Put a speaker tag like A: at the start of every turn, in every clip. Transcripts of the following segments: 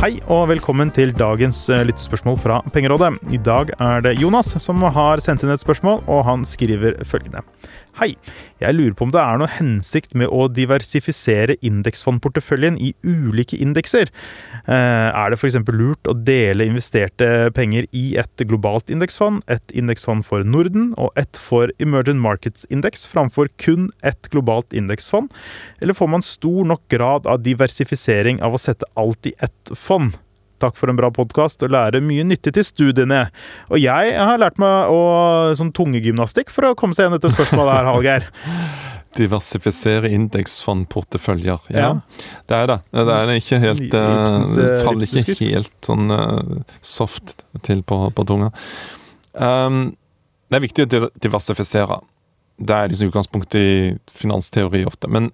A: Hei og velkommen til dagens lyttespørsmål fra Pengerådet. I dag det Jonas som har sendt inn et spørsmål, og han skriver følgende. Hei, jeg lurer på om det noe hensikt med å diversifisere indeksfondporteføljen i ulike indekser. Det for eksempel lurt å dele investerte penger i et globalt indeksfond, et indeksfond for Norden og et for Emerging Markets Index framfor kun et globalt indeksfond? Eller får man stor nok grad av diversifisering av å sette alt i ett fond? Takk for en bra podcast og lære mye nyttig til studiene. Og jeg har lært meg sånn tungegymnastikk for å komme seg igjen dette spørsmålet her, Hallgeir.
B: Diversifisere indeksfondporteføljer. Ja, det det. Det ikke helt, faller ikke helt sånn soft til på tunga. Det viktig å diversifisere. Det liksom utgangspunktet i finansteori ofte. Men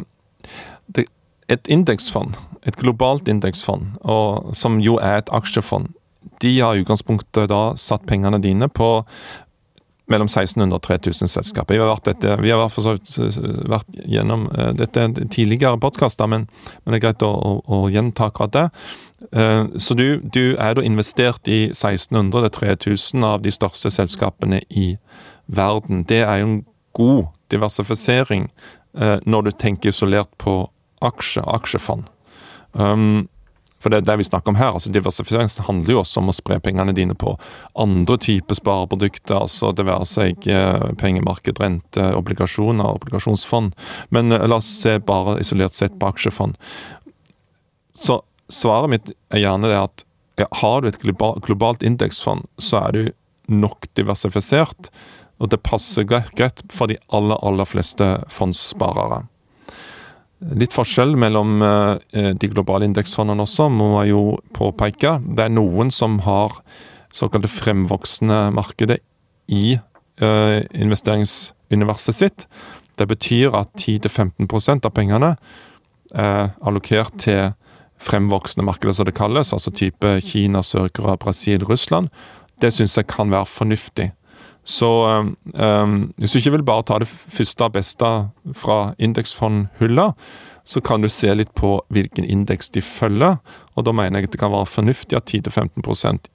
B: et indeksfond, et globalt indeksfond, og som jo et aksjefond, de har i utgangspunktet da satt pengene dine på mellom 1600 og 3000 selskaper. Vi har vært gjennom dette tidligere podcaster, men det greit å gjenta akkurat det. Så du da investert i 1600 til 3000 av de største selskapene i verden. Det jo en god diversifisering når du tenker isolert på aksjefond. For det vi snakker om her, altså diversifisering handler jo også om å spre pengene dine på andre typer spareprodukter, altså det være seg pengemarked, rente, obligasjoner, obligasjonsfond. Men la oss se bare isolert sett på aksjefond. Så svaret mitt gjerne det at har du et globalt indeksfond, så du nok diversifisert, og det passer greit for de aller fleste fondssparere. Litt forskjell mellom de globale indeksfondene også, må jeg jo påpeke. Det noen som har såkalte fremvoksende markedet i investeringsuniverset sitt. Det betyr at 10-15% av pengene allokert til fremvoksende markeder, som det kalles, altså type Kina, Sør-Korea, Brasil, Russland. Det synes jeg kan være fornuftig. Så hvis du ikke vil bare ta det første og beste fra indeksfondhylla, så kan du se litt på hvilken indeks de følger, og da mener jeg at det kan være fornuftig at 10-15%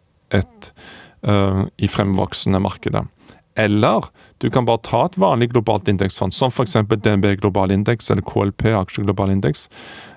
B: i fremvoksende markedet. Eller du kan bare ta et vanlig globalt indeksfond, som for eksempel DNB Global Index eller KLP Aksje Global Index,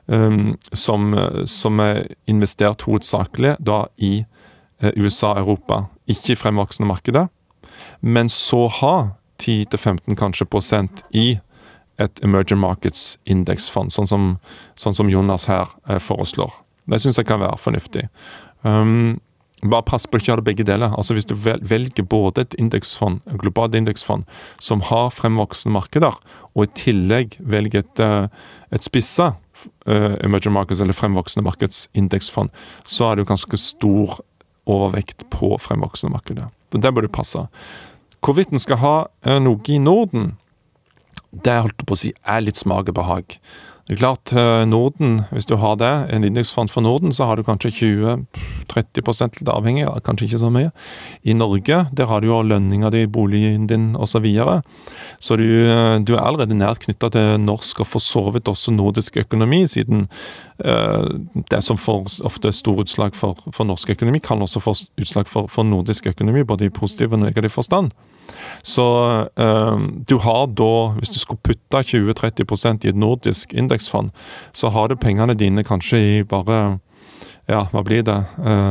B: som investert hovedsakelig da i USA og Europa, ikke i fremvoksende markedet, men så ha 10-15 kanskje prosent i et Emerging Markets Index-fond, sånn som Jonas her foreslår. Det synes jeg kan være fornuftig. Bare pass på å ikke gjøre det begge deler. Altså hvis du velger både et indeksfond, et globalt indeksfond, som har fremvoksende markeder, og i tillegg velger et spissa Emerging Markets eller fremvoksende markets indeksfond, så det jo ganske stor overvekt på fremvoksende markedet. Det bør du passe. Hvorvidt den skal ha noe i Norden, det holdt på å si litt smak og behag. Det klart, Norden, hvis du har det, en indeksfond for Norden, så har du kanskje 20-30% litt avhengig, kanskje ikke så mye. I Norge, der har du jo lønninger i boligen din, og så videre. Så du allerede nært knyttet til norsk og for så vidt også nordisk økonomi, siden det som får ofte stor utslag for norsk økonomi, kan også få utslag for nordisk økonomi, både i positiv og negativ forstand. Så du har da, hvis du skulle putte 20-30% i et nordisk indeksfond, så har du pengene dine kanskje i bare, hva blir det,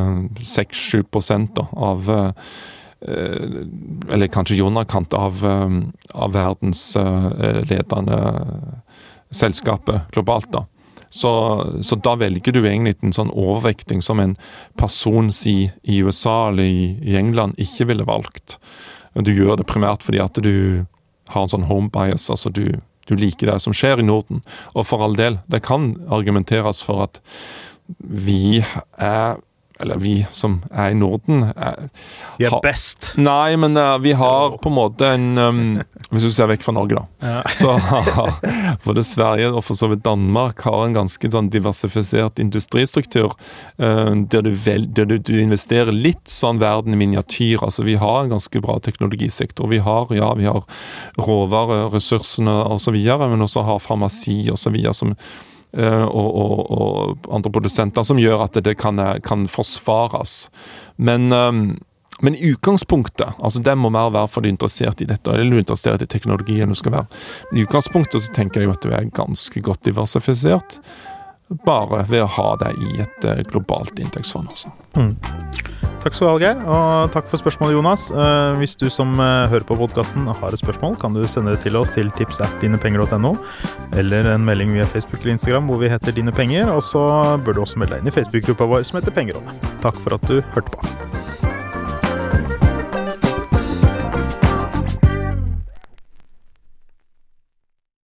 B: 6-7% av, eller kanskje i underkant av verdens ledende selskapet globalt da. Så da velger du egentlig en sånn overvekting som en person i USA eller i England ikke ville valgt. Du gjør det primært fordi at du har en sånn home bias, altså du liker det som skjer i Norden. Og for all del, det kan argumenteres for at vi som i Norden
A: vi best.
B: Nei, men vi har på en måte hvis du ser vekk fra Norge da, så både Sverige og for så vidt Danmark har en ganske sånn diversifisert industristruktur, der du investerer litt sånn verden i miniatyr. Altså vi har en ganske bra teknologisektor, vi har råvarer, ressursene og så videre, men også har farmasi og så videre som og andre produsenter som gjør at det kan forsvares. Men i utgangspunktet, altså det må mer være for du er interessert i dette, eller du er interessert i teknologien du skal være. Men i utgangspunktet så tenker jeg jo at du er ganske godt diversifisert, bare ved å ha det i et globalt inntektsfond også.
A: Takk skal du ha, Geir, og takk for spørsmålet, Jonas. Hvis du som hører på podcasten har et spørsmål, kan du sende det til oss til tips@dinepenger.no, eller en melding via Facebook eller Instagram hvor vi heter Dine Penger, og så bør du også melde deg inn i Facebook-gruppa vår som heter Pengerådet. Takk for at du hørte på.